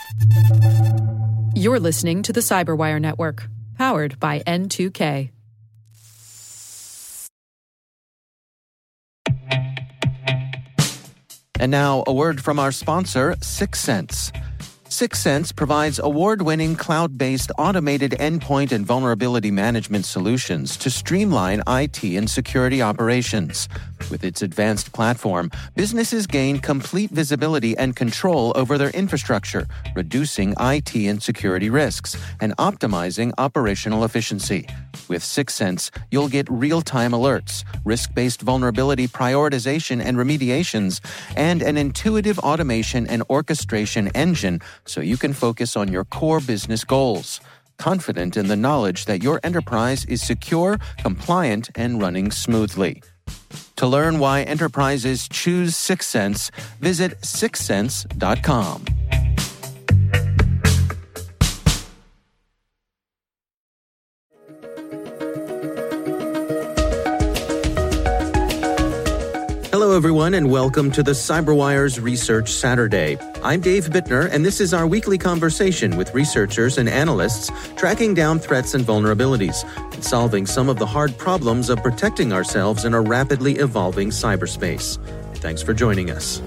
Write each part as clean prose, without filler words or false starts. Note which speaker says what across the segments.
Speaker 1: You're listening to the Cyberwire Network, powered by N2K.
Speaker 2: And now, a word from our sponsor, Syxsense. Syxsense provides award-winning cloud-based automated endpoint and vulnerability management solutions to streamline IT and security operations. With its advanced platform, businesses gain complete visibility and control over their infrastructure, reducing IT and security risks and optimizing operational efficiency. With Syxsense, you'll get real-time alerts, risk-based vulnerability prioritization and remediations, and an intuitive automation and orchestration engine so you can focus on your core business goals, confident in the knowledge that your enterprise is secure, compliant, and running smoothly. To learn why enterprises choose Syxsense, visit Syxsense.com. Hello, everyone, and welcome to the CyberWire's Research Saturday. I'm Dave Bittner, and this is our weekly conversation with researchers and analysts tracking down threats and vulnerabilities and solving some of the hard problems of protecting ourselves in a rapidly evolving cyberspace. Thanks for joining us.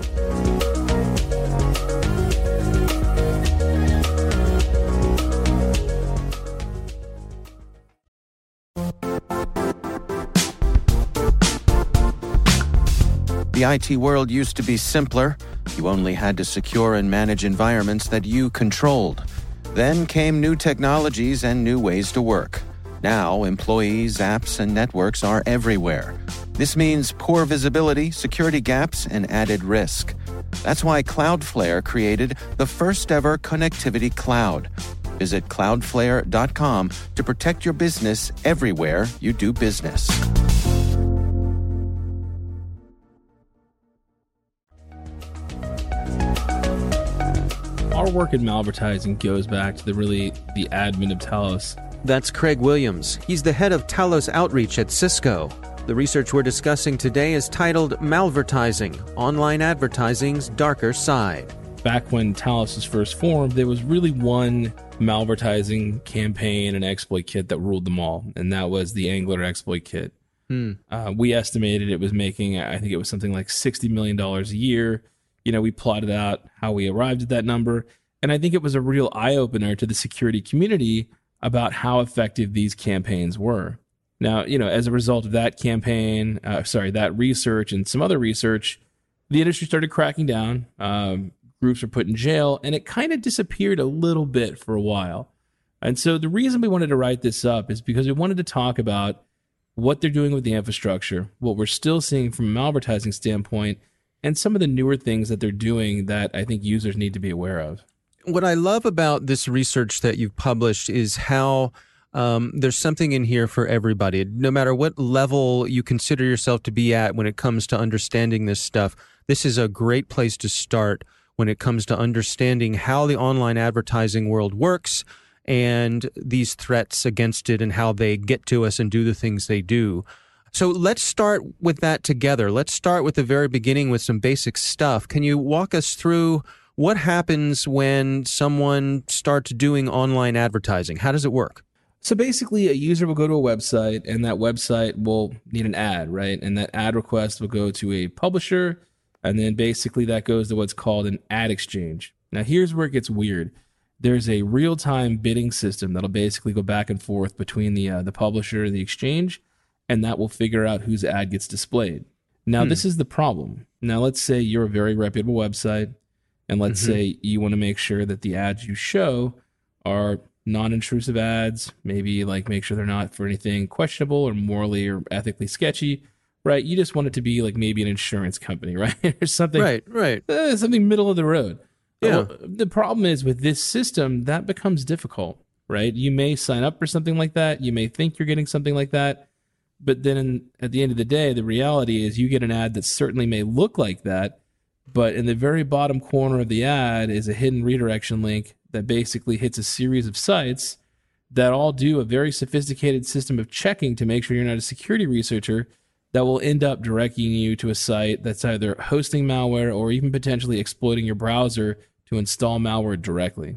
Speaker 2: The IT world used to be simpler. You only had to secure and manage environments that you controlled. Then came new technologies and new ways to work. Now, employees, apps, and networks are everywhere. This means poor visibility, security gaps, and added risk. That's why Cloudflare created the first-ever connectivity cloud. Visit cloudflare.com to protect your business everywhere you do business.
Speaker 3: Our work in malvertising goes back to the admin of Talos.
Speaker 2: That's Craig Williams. He's the head of Talos Outreach at Cisco. The research we're discussing today is titled Malvertising, Online Advertising's Darker Side.
Speaker 3: Back when Talos was first formed, there was really one malvertising campaign and exploit kit that ruled them all, and that was the Angler exploit kit. We estimated it was making, I think it was something like $60 million a year. We plotted out how we arrived at that number, and I think it was a real eye-opener to the security community about how effective these campaigns were. Now, as a result of that campaign, that research and some other research, the industry started cracking down, groups were put in jail, and it kind of disappeared a little bit for a while. And so the reason we wanted to write this up is because we wanted to talk about what they're doing with the infrastructure, what we're still seeing from a malvertising standpoint, and some of the newer things that they're doing that I think users need to be aware of.
Speaker 4: What I love about this research that you've published is how there's something in here for everybody. No matter what level you consider yourself to be at when it comes to understanding this stuff, this is a great place to start when it comes to understanding how the online advertising world works and these threats against it and how they get to us and do the things they do. So let's start with that together. Let's start with the very beginning with some basic stuff. Can you walk us through what happens when someone starts doing online advertising? How does it work?
Speaker 3: So basically, a user will go to a website, and that website will need an ad, right? And that ad request will go to a publisher, and then basically that goes to what's called an ad exchange. Now, here's where it gets weird. There's a real-time bidding system that'll basically go back and forth between the publisher and the exchange, and that will figure out whose ad gets displayed. Now, this is the problem. Now, let's say you're a very reputable website, and let's say you want to make sure that the ads you show are non-intrusive ads, maybe like make sure they're not for anything questionable or morally or ethically sketchy, right? You just want it to be like maybe an insurance company, right? Or something,
Speaker 4: right.
Speaker 3: Something middle of the road.
Speaker 4: Yeah.
Speaker 3: The problem is with this system, that becomes difficult, right? You may sign up for something like that. You may think you're getting something like that. But then at the end of the day, the reality is you get an ad that certainly may look like that, but in the very bottom corner of the ad is a hidden redirection link that basically hits a series of sites that all do a very sophisticated system of checking to make sure you're not a security researcher that will end up directing you to a site that's either hosting malware or even potentially exploiting your browser to install malware directly.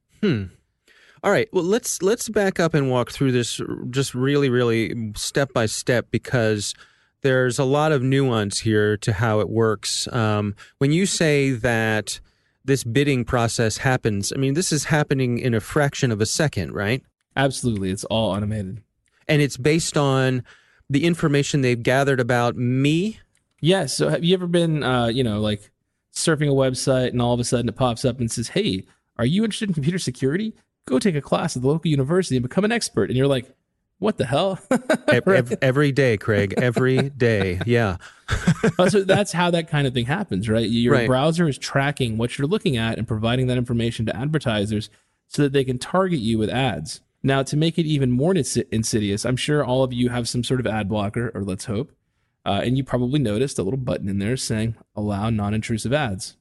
Speaker 4: All right. Well, let's back up and walk through this just really step by step, because there's a lot of nuance here to how it works. When you say that this bidding process happens, I mean, this is happening in a fraction of a second, right?
Speaker 3: Absolutely. It's all automated.
Speaker 4: And it's based on the information they've gathered about me?
Speaker 3: Yes. So have you ever been, like surfing a website and all of a sudden it pops up and says, hey, are you interested in computer security? Go take a class at the local university and become an expert. And you're like, what the hell?
Speaker 4: Every day, Craig. Every day. Yeah.
Speaker 3: So that's how that kind of thing happens, right? Your browser is tracking what you're looking at and providing that information to advertisers so that they can target you with ads. Now, to make it even more insidious, I'm sure all of you have some sort of ad blocker, or let's hope, and you probably noticed a little button in there saying allow non-intrusive ads.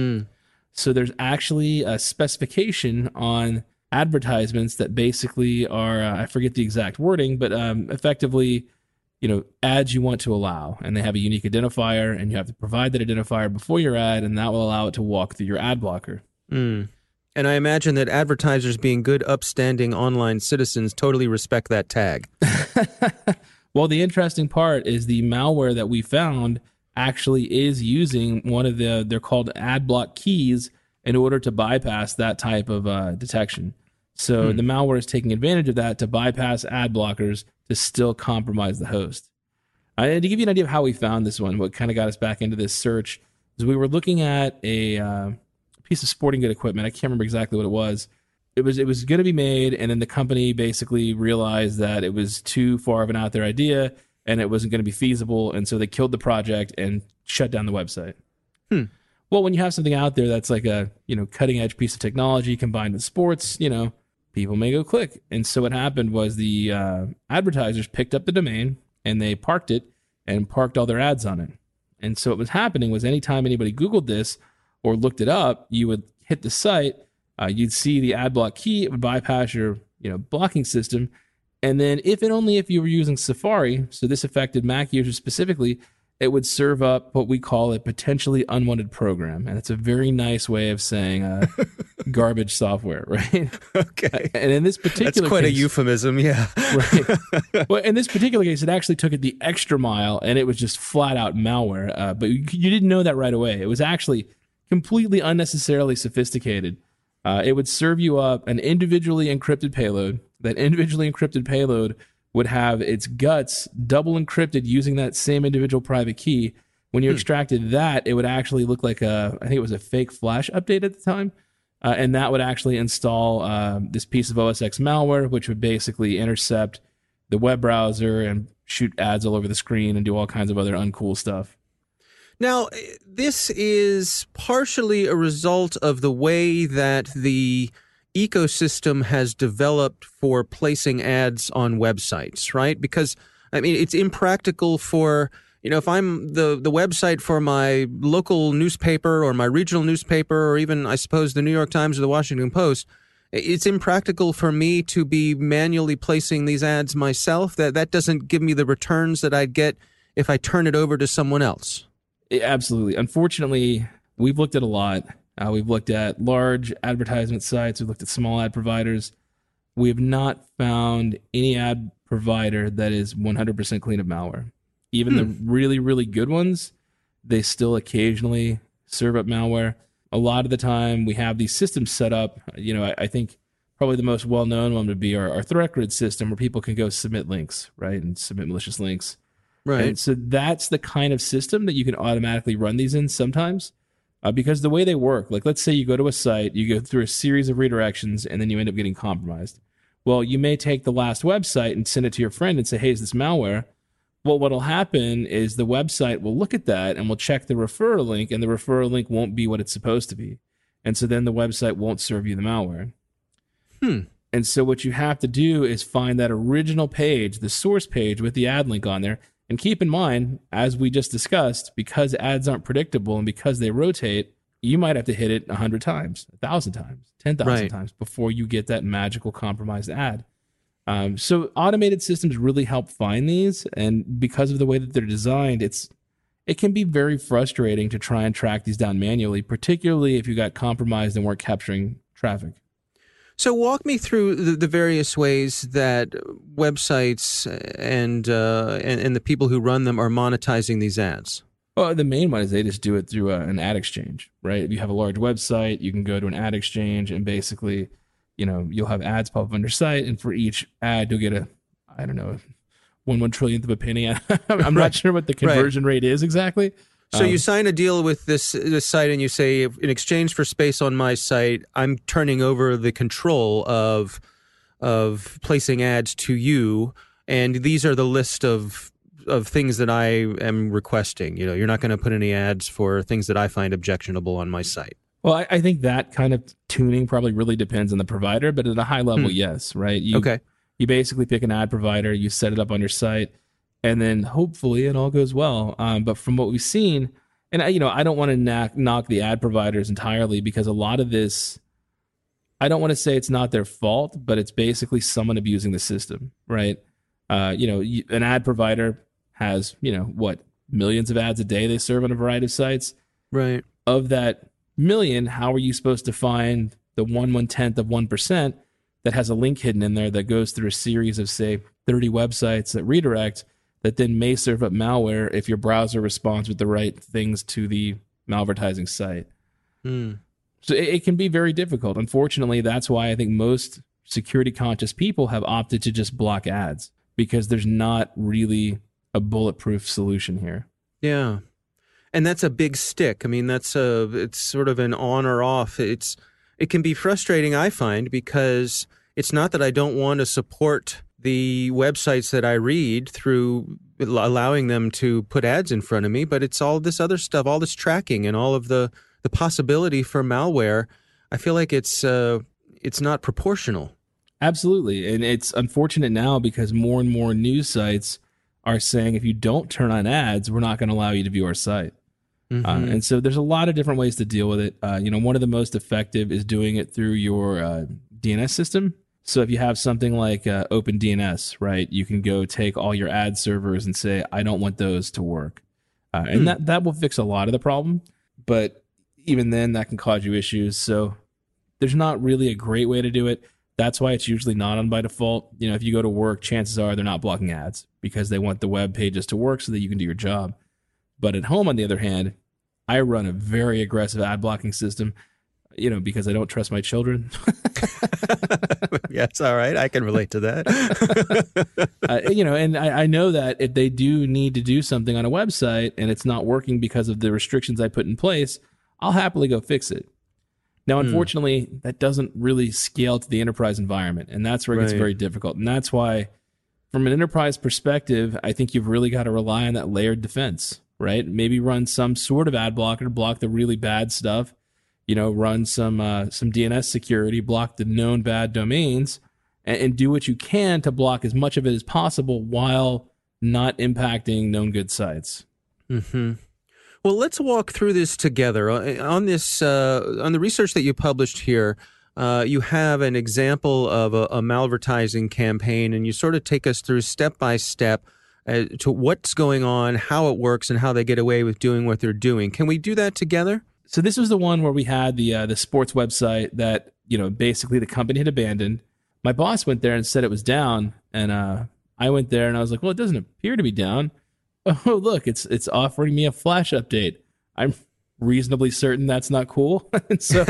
Speaker 3: So there's actually a specification on advertisements that basically are, I forget the exact wording, but effectively, ads you want to allow. And they have a unique identifier, and you have to provide that identifier before your ad, and that will allow it to walk through your ad blocker.
Speaker 4: And I imagine that advertisers, being good, upstanding online citizens, totally respect that tag.
Speaker 3: Well, the interesting part is the malware that we found actually is using one of they're called ad block keys in order to bypass that type of detection. So the malware is taking advantage of that to bypass ad blockers to still compromise the host. And to give you an idea of how we found this one, what kind of got us back into this search is we were looking at a piece of sporting good equipment. I can't remember exactly what it was. It was going to be made, and then the company basically realized that it was too far of an out there idea and it wasn't going to be feasible, and so they killed the project and shut down the website. Well, when you have something out there that's like a cutting edge piece of technology combined with sports, people may go click. And so what happened was the advertisers picked up the domain and they parked it and parked all their ads on it. And so what was happening was anytime anybody Googled this or looked it up, you would hit the site, you'd see the ad block key, it would bypass your blocking system. And then if you were using Safari, so this affected Mac users specifically, it would serve up what we call a potentially unwanted program. And it's a very nice way of saying garbage software, right?
Speaker 4: Okay.
Speaker 3: And in this particular
Speaker 4: That's quite
Speaker 3: case,
Speaker 4: a euphemism, yeah.
Speaker 3: Right. Well, in this particular case, it actually took it the extra mile, and it was just flat out malware. But you didn't know that right away. It was actually completely unnecessarily sophisticated. It would serve you up an individually encrypted payload. That individually encrypted payload would have its guts double encrypted using that same individual private key. When you extracted that, it would actually look like I think it was a fake Flash update at the time. And that would actually install this piece of OS X malware, which would basically intercept the web browser and shoot ads all over the screen and do all kinds of other uncool stuff.
Speaker 4: Now, this is partially a result of the way that the ecosystem has developed for placing ads on websites, right? Because, I mean, it's impractical for, if I'm the website for my local newspaper or my regional newspaper, or even, I suppose, the New York Times or the Washington Post, it's impractical for me to be manually placing these ads myself. That doesn't give me the returns that I'd get if I turn it over to someone else.
Speaker 3: Absolutely. Unfortunately, we've looked at a lot. We've looked at large advertisement sites. We've looked at small ad providers. We have not found any ad provider that is 100% clean of malware. Even the really, really good ones, they still occasionally serve up malware. A lot of the time, we have these systems set up. I think probably the most well-known one would be our ThreatGrid system, where people can go submit links, right, and submit malicious links.
Speaker 4: Right.
Speaker 3: And so that's the kind of system that you can automatically run these in sometimes. Because the way they work, like let's say you go to a site, you go through a series of redirections, and then you end up getting compromised. Well, you may take the last website and send it to your friend and say, hey, is this malware? Well, what'll happen is the website will look at that and will check the referral link, and the referral link won't be what it's supposed to be. And so then the website won't serve you the malware. And so what you have to do is find that original page, the source page with the ad link on there. And keep in mind, as we just discussed, because ads aren't predictable and because they rotate, you might have to hit it 100 times, 1,000 times, 10,000 times before you get that magical compromised ad. So automated systems really help find these. And because of the way that they're designed, it's it can be very frustrating to try and track these down manually, particularly if you got compromised and weren't capturing traffic.
Speaker 4: So walk me through the various ways that websites and the people who run them are monetizing these ads.
Speaker 3: Well, the main one is they just do it through an ad exchange, right? If you have a large website, you can go to an ad exchange and basically, you'll have ads pop up on your site, and for each ad, you'll get a, I don't know, 1/1 trillionth of a penny. I'm not sure what the conversion rate is exactly.
Speaker 4: So you sign a deal with this site and you say, in exchange for space on my site, I'm turning over the control of placing ads to you, and these are the list of things that I am requesting. You're not going to put any ads for things that I find objectionable on my site.
Speaker 3: Well, I think that kind of tuning probably really depends on the provider, but at a high level, yes, right?
Speaker 4: Okay.
Speaker 3: You basically pick an ad provider, you set it up on your site, and then hopefully it all goes well. But from what we've seen, and I don't want to knock the ad providers entirely, because a lot of this, I don't want to say it's not their fault, but it's basically someone abusing the system, right? An ad provider has, millions of ads a day they serve on a variety of sites.
Speaker 4: Right.
Speaker 3: Of that million, how are you supposed to find the 1/10 of 1% that has a link hidden in there that goes through a series of, say, 30 websites that redirect, that then may serve up malware if your browser responds with the right things to the malvertising site? So it can be very difficult. Unfortunately, that's why I think most security conscious people have opted to just block ads, because there's not really a bulletproof solution here.
Speaker 4: Yeah. And that's a big stick. I mean, it's sort of an on or off. It can be frustrating, I find, because it's not that I don't want to support the websites that I read through allowing them to put ads in front of me, but it's all this other stuff, all this tracking and all of the possibility for malware. I feel like it's not proportional.
Speaker 3: Absolutely. And it's unfortunate now because more and more news sites are saying, if you don't turn on ads, we're not going to allow you to view our site. And so there's a lot of different ways to deal with it. One of the most effective is doing it through your DNS system. So if you have something like OpenDNS, right, you can go take all your ad servers and say, I don't want those to work. And that will fix a lot of the problem. But even then, that can cause you issues. So there's not really a great way to do it. That's why it's usually not on by default. If you go to work, chances are they're not blocking ads because they want the web pages to work so that you can do your job. But at home, on the other hand, I run a very aggressive ad blocking system, because I don't trust my children.
Speaker 4: Yes, all right. I can relate to that.
Speaker 3: And I know that if they do need to do something on a website and it's not working because of the restrictions I put in place, I'll happily go fix it. Now, unfortunately, that doesn't really scale to the enterprise environment, and that's where it gets very difficult. And that's why, from an enterprise perspective, I think you've really got to rely on that layered defense, right? Maybe run some sort of ad blocker to block the really bad stuff. Run some DNS security, block the known bad domains, and do what you can to block as much of it as possible while not impacting known good sites.
Speaker 4: Mm-hmm. Well, let's walk through this together. On the research that you published here, you have an example of a malvertising campaign, and you sort of take us through step by step to what's going on, how it works, and how they get away with doing what they're doing. Can we do that together?
Speaker 3: So this was the one where we had the sports website that basically the company had abandoned. My boss went there and said it was down, and I went there and I was like, well, it doesn't appear to be down. Oh, look, it's offering me a Flash update. I'm reasonably certain that's not cool. And so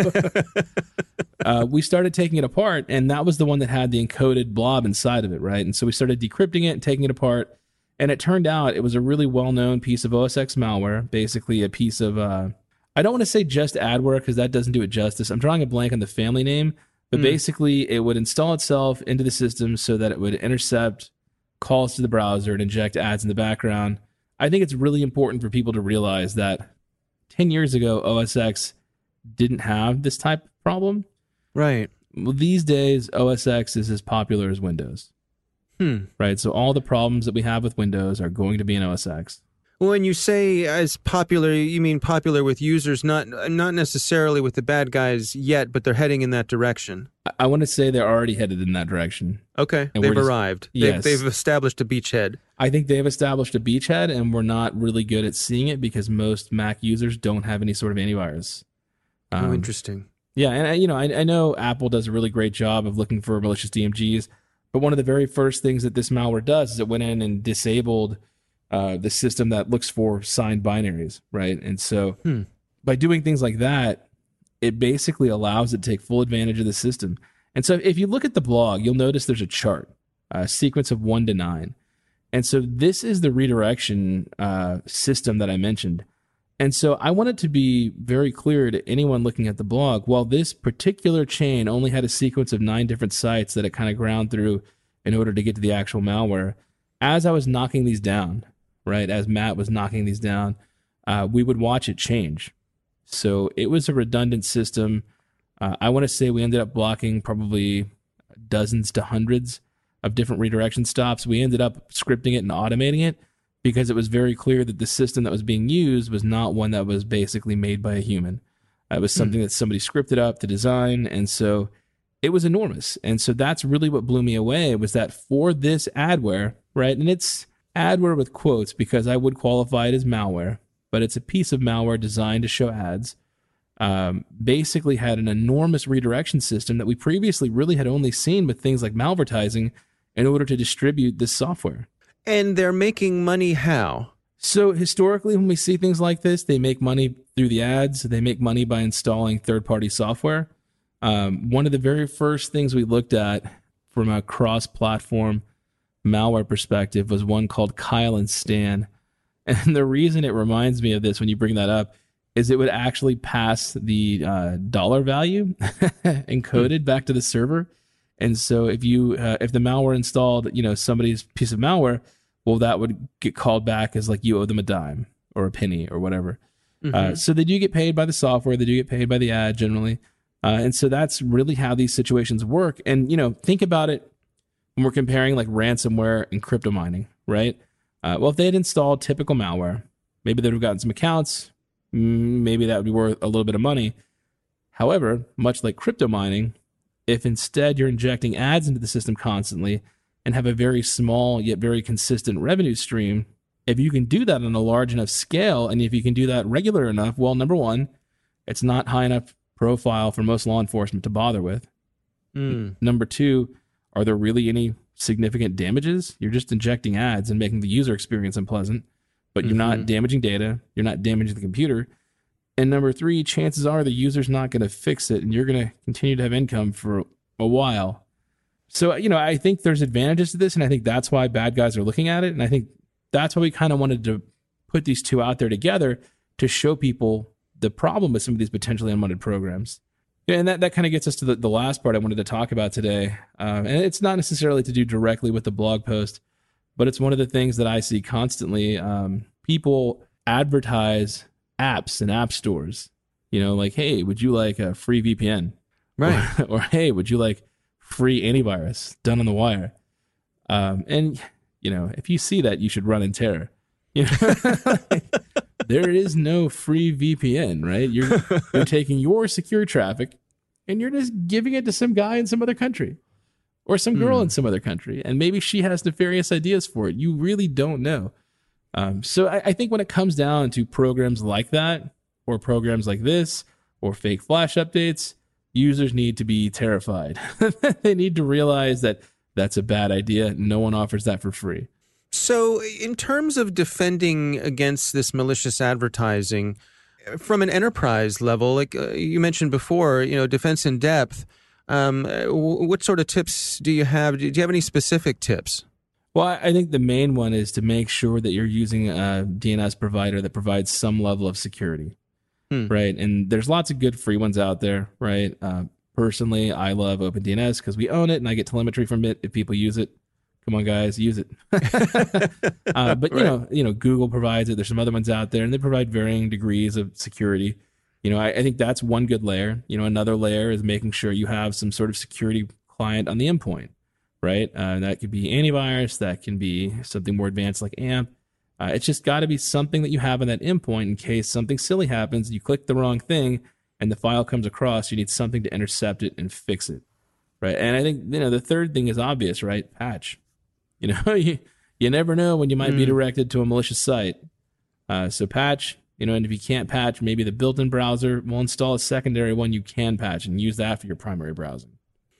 Speaker 3: we started taking it apart, and that was the one that had the encoded blob inside of it, right? And so we started decrypting it and taking it apart, and it turned out it was a really well-known piece of OS X malware, basically a piece of, I don't want to say just adware because that doesn't do it justice. I'm drawing a blank on the family name, but basically it would install itself into the system so that it would intercept calls to the browser and inject ads in the background. I think it's really important for people to realize that 10 years ago, OS X didn't have this type of problem.
Speaker 4: Right.
Speaker 3: Well, these days, OS X is as popular as Windows. Right? So all the problems that we have with Windows are going to be in OS X.
Speaker 4: When you say as popular, you mean popular with users, not necessarily with the bad guys yet, but they're heading in that direction.
Speaker 3: I want to say they're already headed in that direction.
Speaker 4: Okay,
Speaker 3: And
Speaker 4: they've
Speaker 3: we're just-
Speaker 4: arrived.
Speaker 3: Yes.
Speaker 4: They've established a beachhead.
Speaker 3: I think they've established a beachhead, and we're not really good at seeing it because most Mac users don't have any sort of antivirus.
Speaker 4: Oh, interesting.
Speaker 3: Yeah, and I know Apple does a really great job of looking for malicious DMGs, but one of the very first things that this malware does is it went in and disabled the system that looks for signed binaries, right? And so by doing things like that, it basically allows it to take full advantage of the system. And so if you look at the blog, you'll notice there's a chart, a sequence of 1 to 9. And so this is the redirection system that I mentioned. And so I want it to be very clear to anyone looking at the blog, while this particular chain only had a sequence of 9 different sites that it kind of ground through in order to get to the actual malware, as I was knocking these down, right, as Matt was knocking these down, we would watch it change. So it was a redundant system. I want to say we ended up blocking probably dozens to hundreds of different redirection stops. We ended up scripting it and automating it because it was very clear that the system that was being used was not one that was basically made by a human. It was something that somebody scripted up to design, and so it was enormous. And so that's really what blew me away, was that for this adware, right, and it's adware with quotes because I would qualify it as malware, but it's a piece of malware designed to show ads, basically had an enormous redirection system that we previously really had only seen with things like malvertising in order to distribute this software.
Speaker 4: And they're making money how?
Speaker 3: So historically, when we see things like this, they make money through the ads. They make money by installing third-party software. One of the very first things we looked at from a cross-platform malware perspective was one called Kyle and Stan. And the reason it reminds me of this when you bring that up is it would actually pass the dollar value encoded back to the server. And so if the malware installed, somebody's piece of malware, well, that would get called back as like you owe them a dime or a penny or whatever. So they do get paid by the software. They do get paid by the ad generally. And so that's really how these situations work. And, think about it when we're comparing like ransomware and crypto mining, right? Well, if they had installed typical malware, maybe they would have gotten some accounts. Maybe that would be worth a little bit of money. However, much like crypto mining, if instead you're injecting ads into the system constantly and have a very small yet very consistent revenue stream, if you can do that on a large enough scale, and if you can do that regular enough, well, number one, it's not high enough profile for most law enforcement to bother with. Number two, are there really any significant damages? You're just injecting ads and making the user experience unpleasant, but you're not damaging data. You're not damaging the computer. And number three, chances are the user's not going to fix it, and you're going to continue to have income for a while. So, I think there's advantages to this, and I think that's why bad guys are looking at it. And I think that's why we kind of wanted to put these two out there together to show people the problem with some of these potentially unwanted programs. Yeah, and that kind of gets us to the last part I wanted to talk about today. And it's not necessarily to do directly with the blog post, but it's one of the things that I see constantly. People advertise apps in app stores, like, hey, would you like a free VPN?
Speaker 4: Right.
Speaker 3: Or hey, would you like free antivirus done on the wire? And, if you see that, you should run in terror. There is no free VPN, right? You're taking your secure traffic and you're just giving it to some guy in some other country or some girl in some other country. And maybe she has nefarious ideas for it. You really don't know. So I think when it comes down to programs like that or programs like this or fake flash updates, users need to be terrified. They need to realize that that's a bad idea. No one offers that for free.
Speaker 4: So in terms of defending against this malicious advertising, from an enterprise level, like you mentioned before, defense in depth, what sort of tips do you have? Do you have any specific tips?
Speaker 3: Well, I think the main one is to make sure that you're using a DNS provider that provides some level of security, right? And there's lots of good free ones out there, right? Personally, I love OpenDNS because we own it and I get telemetry from it if people use it. Come on, guys, use it. But right. Google provides it. There's some other ones out there, and they provide varying degrees of security. I think that's one good layer. Another layer is making sure you have some sort of security client on the endpoint, right? That could be antivirus. That can be something more advanced like AMP. It's just got to be something that you have on that endpoint in case something silly happens. You click the wrong thing, and the file comes across. You need something to intercept it and fix it. right? And I think, the third thing is obvious, right? Patch. You never know when you might be directed to a malicious site. So patch, and if you can't patch, maybe the built-in browser will install a secondary one you can patch and use that for your primary browsing.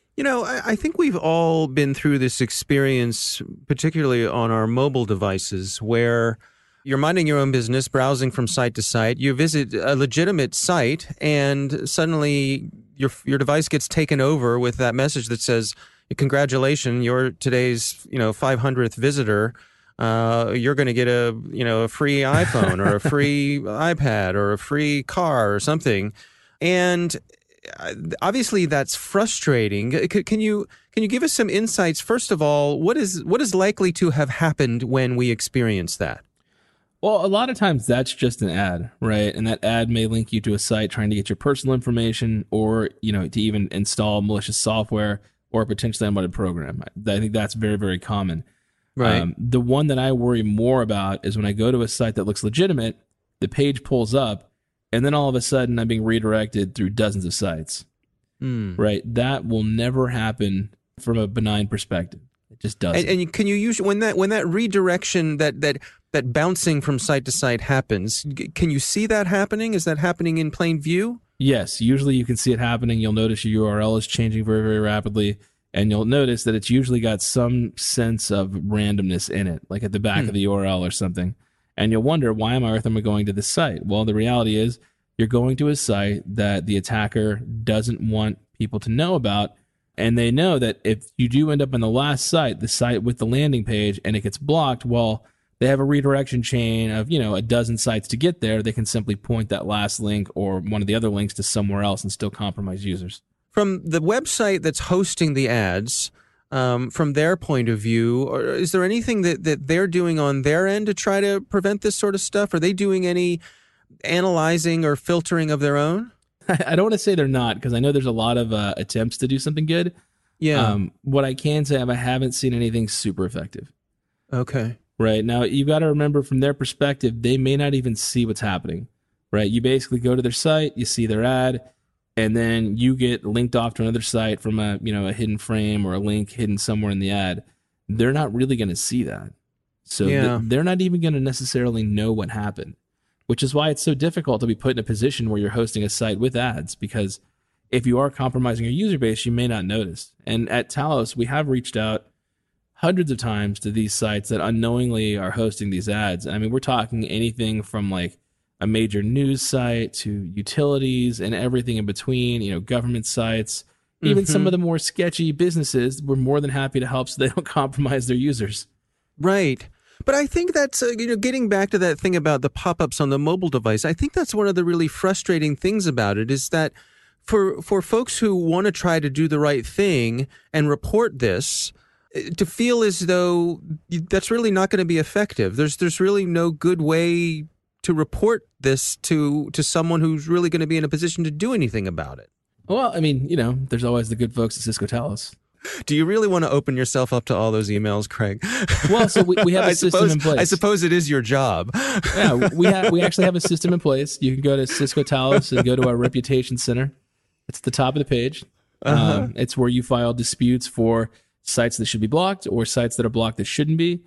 Speaker 4: I think we've all been through this experience, particularly on our mobile devices, where you're minding your own business, browsing from site to site. You visit a legitimate site, and suddenly your device gets taken over with that message that says, "Congratulations, you're today's 500th visitor. You're going to get a free iPhone or a free iPad or a free car or something," and obviously that's frustrating. Can you give us some insights? First of all, what is likely to have happened when we experience that?
Speaker 3: Well, a lot of times that's just an ad, right? And that ad may link you to a site trying to get your personal information, or to even install malicious software or potentially unwanted program. I think that's very, very common.
Speaker 4: Right.
Speaker 3: The one that I worry more about is when I go to a site that looks legitimate, the page pulls up, and then all of a sudden I'm being redirected through dozens of sites. Right? That will never happen from a benign perspective. It just doesn't.
Speaker 4: And can you use when that redirection, that bouncing from site to site happens? Can you see that happening? Is that happening in plain view?
Speaker 3: Yes, usually you can see it happening. You'll notice your URL is changing very, very rapidly, and you'll notice that it's usually got some sense of randomness in it, like at the back of the URL or something. And you'll wonder, why on earth am I going to this site? Well, the reality is you're going to a site that the attacker doesn't want people to know about, and they know that if you do end up on the last site, the site with the landing page, and it gets blocked, well, they have a redirection chain of, a dozen sites to get there. They can simply point that last link or one of the other links to somewhere else and still compromise users.
Speaker 4: From the website that's hosting the ads, from their point of view, or is there anything that they're doing on their end to try to prevent this sort of stuff? Are they doing any analyzing or filtering of their own?
Speaker 3: I don't want to say they're not, because I know there's a lot of attempts to do something good.
Speaker 4: Yeah.
Speaker 3: What I can say, I haven't seen anything super effective.
Speaker 4: Okay.
Speaker 3: Right. Now, you've got to remember, from their perspective, they may not even see what's happening. Right. You basically go to their site, you see their ad, and then you get linked off to another site from a hidden frame or a link hidden somewhere in the ad. They're not really going to see that. So they're not even going to necessarily know what happened, which is why it's so difficult to be put in a position where you're hosting a site with ads, because if you are compromising your user base, you may not notice. And at Talos, we have reached out hundreds of times to these sites that unknowingly are hosting these ads. I mean, we're talking anything from like a major news site to utilities and everything in between, government sites, even some of the more sketchy businesses. We're more than happy to help so they don't compromise their users.
Speaker 4: Right. But I think that's, getting back to that thing about the pop-ups on the mobile device, I think that's one of the really frustrating things about it, is that for folks who want to try to do the right thing and report this, to feel as though that's really not going to be effective. There's really no good way to report this to someone who's really going to be in a position to do anything about it.
Speaker 3: Well, I mean, there's always the good folks at Cisco Talos.
Speaker 4: Do you really want to open yourself up to all those emails, Craig?
Speaker 3: Well, so we have a system in place.
Speaker 4: I suppose it is your job.
Speaker 3: Yeah, we actually have a system in place. You can go to Cisco Talos and go to our reputation center. It's the top of the page. It's where you file disputes for sites that should be blocked or sites that are blocked that shouldn't be.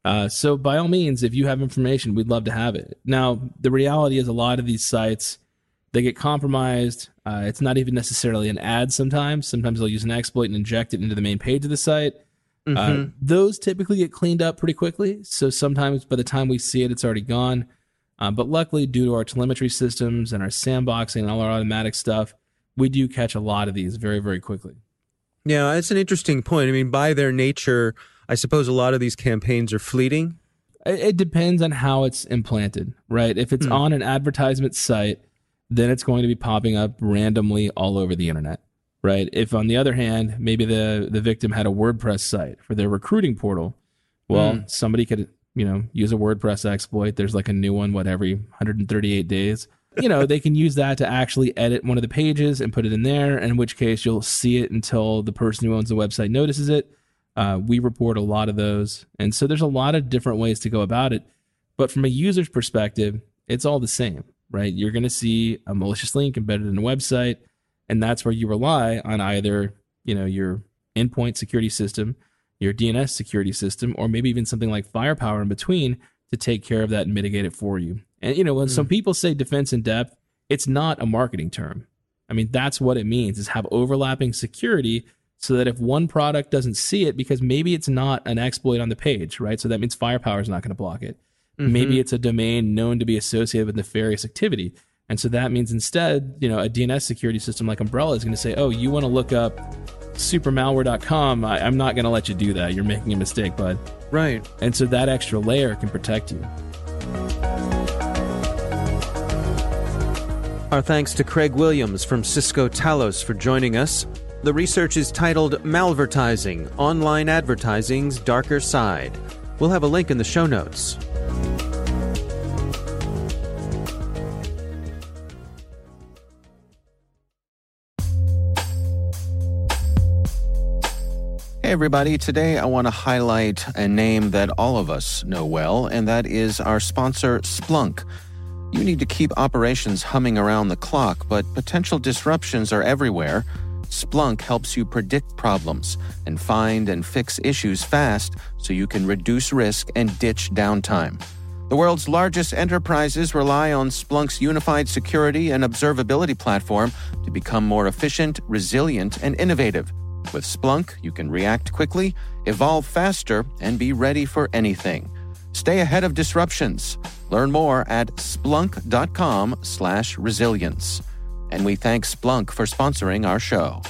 Speaker 3: So by all means, if you have information, we'd love to have it. Now, the reality is a lot of these sites, they get compromised. It's not even necessarily an ad sometimes. Sometimes they'll use an exploit and inject it into the main page of the site. Those typically get cleaned up pretty quickly. So sometimes by the time we see it, it's already gone. But luckily, due to our telemetry systems and our sandboxing and all our automatic stuff, we do catch a lot of these very, very quickly.
Speaker 4: Yeah, it's an interesting point. I mean, by their nature, I suppose a lot of these campaigns are fleeting.
Speaker 3: It depends on how it's implanted, right? If it's on an advertisement site, then it's going to be popping up randomly all over the internet, right? If, on the other hand, maybe the victim had a WordPress site for their recruiting portal, well, somebody could, use a WordPress exploit. There's like a new one, every 138 days. They can use that to actually edit one of the pages and put it in there, in which case you'll see it until the person who owns the website notices it. We report a lot of those. And so there's a lot of different ways to go about it. But from a user's perspective, it's all the same, right? You're going to see a malicious link embedded in a website, and that's where you rely on either, your endpoint security system, your DNS security system, or maybe even something like Firepower in between to take care of that and mitigate it for you. And, when some people say defense in depth, it's not a marketing term. I mean, that's what it means, is have overlapping security so that if one product doesn't see it, because maybe it's not an exploit on the page, right? So that means Firepower is not going to block it. Maybe it's a domain known to be associated with nefarious activity. And so that means instead, a DNS security system like Umbrella is going to say, oh, you want to look up supermalware.com. I'm not going to let you do that. You're making a mistake, bud.
Speaker 4: Right.
Speaker 3: And so that extra layer can protect you.
Speaker 4: Our thanks to Craig Williams from Cisco Talos for joining us. The research is titled Malvertising, Online Advertising's Darker Side. We'll have a link in the show notes.
Speaker 2: Hey everybody, today I want to highlight a name that all of us know well, and that is our sponsor, Splunk. You need to keep operations humming around the clock, but potential disruptions are everywhere. Splunk helps you predict problems and find and fix issues fast so you can reduce risk and ditch downtime. The world's largest enterprises rely on Splunk's unified security and observability platform to become more efficient, resilient, and innovative. With Splunk, you can react quickly, evolve faster, and be ready for anything. Stay ahead of disruptions. Learn more at splunk.com/resilience. And we thank Splunk for sponsoring our show.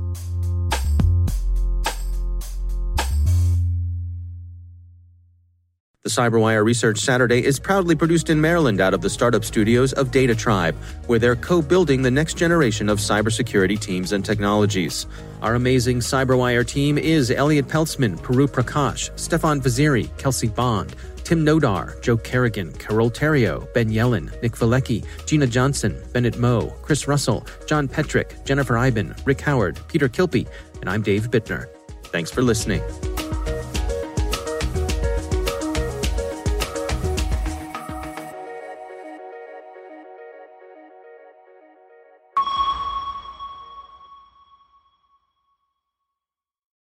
Speaker 2: The CyberWire Research Saturday is proudly produced in Maryland out of the startup studios of DataTribe, where they're co-building the next generation of cybersecurity teams and technologies. Our amazing CyberWire team is Elliot Peltzman, Puru Prakash, Stefan Vaziri, Kelsey Bond, Tim Nodar, Joe Kerrigan, Carol Terrio, Ben Yellen, Nick Valecki, Gina Johnson, Bennett Moe, Chris Russell, John Petrick, Jennifer Iben, Rick Howard, Peter Kilpie, and I'm Dave Bittner. Thanks for listening.